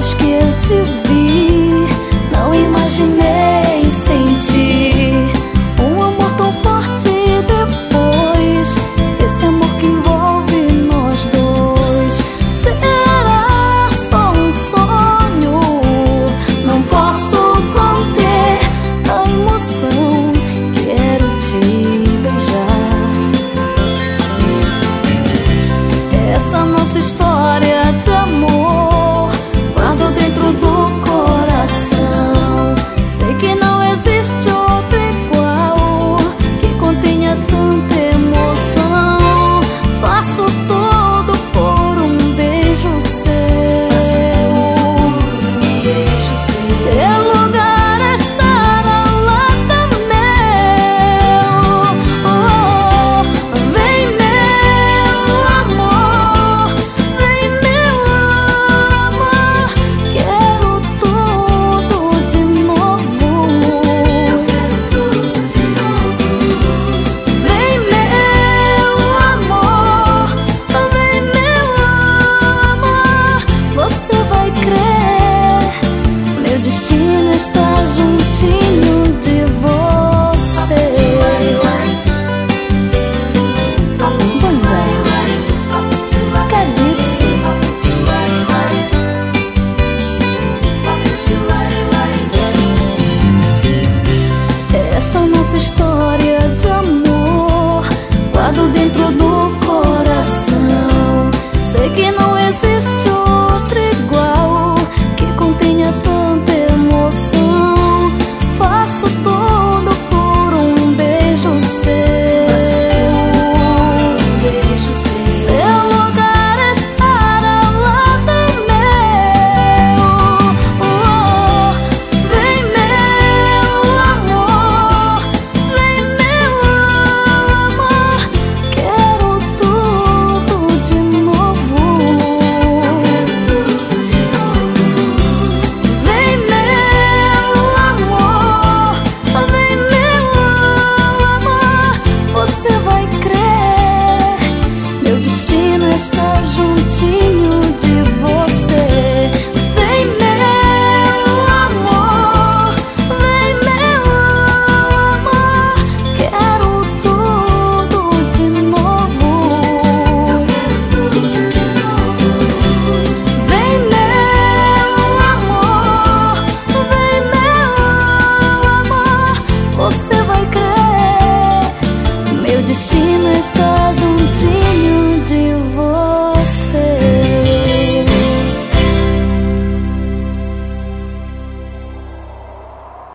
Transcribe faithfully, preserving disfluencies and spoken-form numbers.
vez que eu te vi, não imaginei sentir um amor tão forte depois. Esse amor que envolve nós dois. Será só um sonho? Não posso conter a emoção. Quero te beijar. Essa nossa história de amor guardo dentro do coração. Sei que não existe outro igual que contenha tanta emoção. Faço tudo por um beijo seu. Teu lugar está ao lado meu. Oh, vem meu amor, vem meu amor. Quero tudo de novo. Vem meu amor, vem meu amor. Você vai crer, meu destino está juntinho de você. Banda Calypso. Essa nossa história de amor guardo dentro do coração. Sei que não existe outro igual que contenha tanta emoção. Faço tudo por um beijo seu. Seu lugar está ao lado meu. Oh, vem meu amor, vem meu amor. Quero tudo de novo. Vem meu amor, vem meu amor. Você vai crer, meu destino está juntinho de você. Vem meu amor, vem meu amor. Quero tudo de novo. Vem meu amor, vem meu amor. Você vai crer, meu destino está juntinho